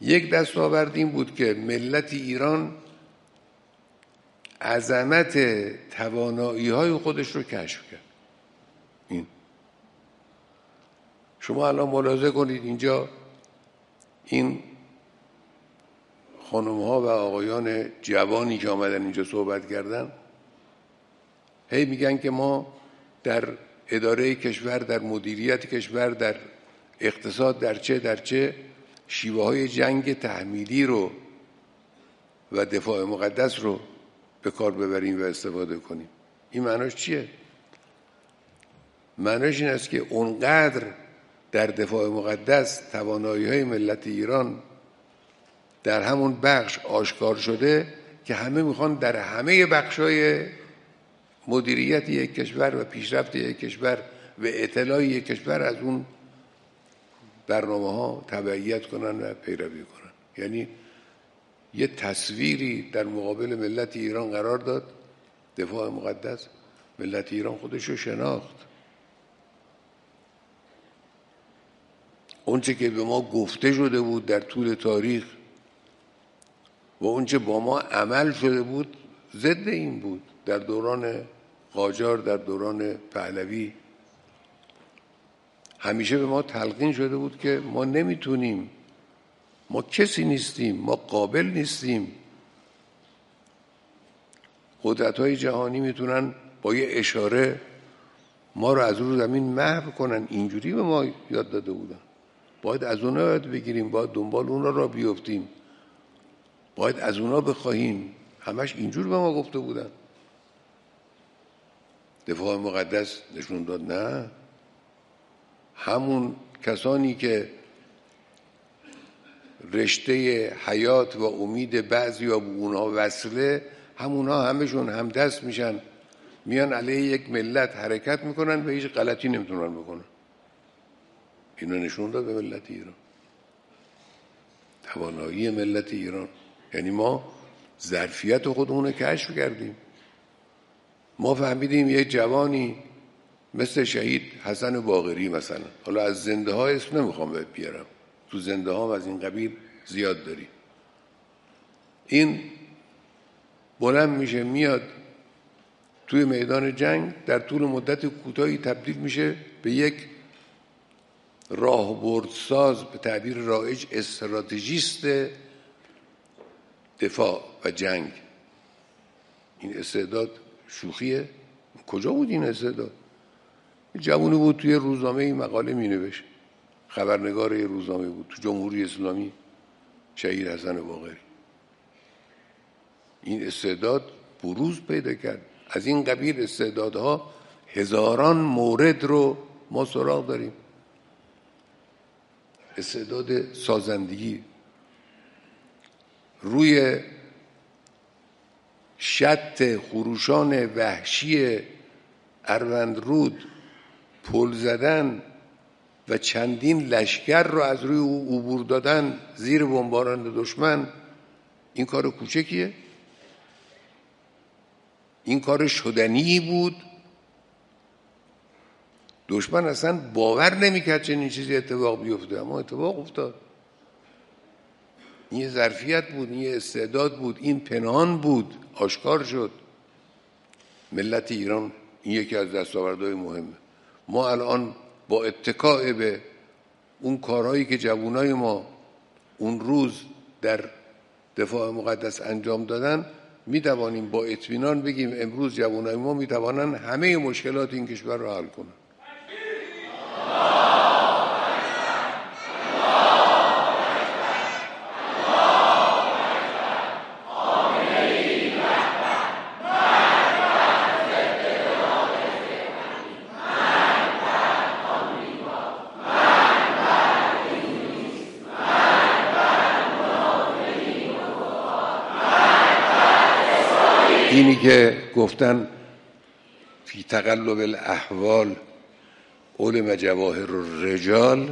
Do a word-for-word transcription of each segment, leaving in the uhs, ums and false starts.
یک دستاورد این بود که ملت ایران عظمت توانایی‌های خودش رو کشف کرد. این شما الان ملاحظه کنید اینجا این خانم‌ها و آقایان جوانی که آمدن اینجا صحبت کردن هی میگن که ما در اداره کشور، در مدیریت کشور، در اقتصاد، در چه در چه شیوه های جنگ تحمیلی رو و دفاع مقدس رو به کار ببریم و استفاده کنیم. این معناش چیه؟ معناش این است که اونقدر در دفاع مقدس توانایی های ملت ایران در همون بخش آشکار شده که همه میخوان در همه بخش‌های مدیریت یک کشور و پیشرفت یک کشور و اطلاع یک کشور از اون برنامه ها تبعیت کنن و پیروی کنن. یعنی یه تصویری در مقابل ملت ایران قرار داد، دفاع مقدس. ملت ایران خودش رو شناخت. اونچه که به ما گفته شده بود در طول تاریخ و اونچه با ما عمل شده بود ضد این بود. در دوران قاجار، در دوران پهلوی همیشه به ما تلقین شده بود که ما نمیتونیم، ما کسی نیستیم، ما قابل نیستیم. قدرت‌های جهانی میتونن با یه اشاره ما رو از روی زمین محو کنن. اینجوری به ما یاد داده بودن. باید از اونا یاد بگیریم، باید دنبال اونا را بیفتیم، باید از اونا بخواهیم. همش اینجور به ما گفته بودن. دفاع مقدس نشون داد نه، همون کسانی که رشته حیات و امید بعضی یا به اونها وصله، همونها همشون همدست میشن، میان علیه یک ملت حرکت میکنن و هیچ غلطی نمیتونن بکنن. اینو نشون داد به ملت ایران، توانایی ملت ایران. یعنی ما ظرفیت خودمون رو کشف کردیم. ما فهمیدیم یک جوانی مثل شهید حسن باقری مثلا، حالا از زنده ها اسم نمیخوام بهت بیارم، تو زنده ها از این قبیل زیاد داری، این بلند میشه میاد توی میدان جنگ، در طول مدت کوتاهی تبدیل میشه به یک راهبردساز، به تعبیر رایج استراتژیست دفاع و جنگ. این استعداد شوخیه؟ کجا بود این استعداد؟ جوانی بود توی روزنامه این مقاله می نوشت، خبرنگار یه روزنامه بود تو جمهوری اسلامی، شهید حسن باقری. این استعداد بروز پیدا کرد. از این قبیل استعدادها هزاران مورد رو ما سراغ داریم. استعداد سازندگی روی شط خروشان وحشی اروندرود پل زدن و چندین لشکر رو از روی او عبور دادن زیر بمباران دشمن، این کار کوچکیه؟ این کار شدنی بود. دشمن اصلا باور نمیکرد چنین چیزی اتفاق بیفته، اما اتفاق افتاد. این یه ظرفیت بود، این یه استعداد بود، این پنهان بود، آشکار شد. ملت ایران این یکی از دستاوردهای مهمه. ما الان با اتکاء به اون کارهایی که جوانای ما اون روز در دفاع مقدس انجام دادن می توانیم با اطمینان بگیم امروز جوانای ما می توانند همه مشکلات این کشور را حل کنند. اینی که گفتن فی تقلب الاحوال علم جواهر الرجال،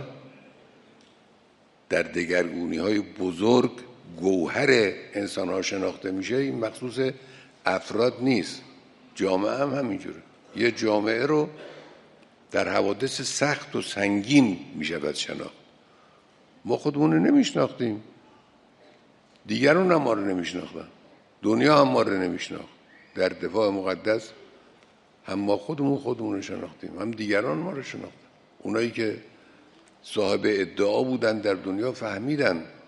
در دگرگونی های بزرگ گوهر انسان ها شناخته میشه. این مخصوص افراد نیست، جامعه هم همینجوره. یه جامعه رو در حوادث سخت و سنگین میشود شناخت. ما خودمون رو نمیشناختیم. دیگران هم ما رو نمیشناختن، دنیا هم ما رو نمیشناخت. در دفاع مقدس هم ما خودمون خودمون رو شناختیم، هم دیگران ما رو شناختن. اونایی که صاحب ادعا بودن در دنیا فهمیدن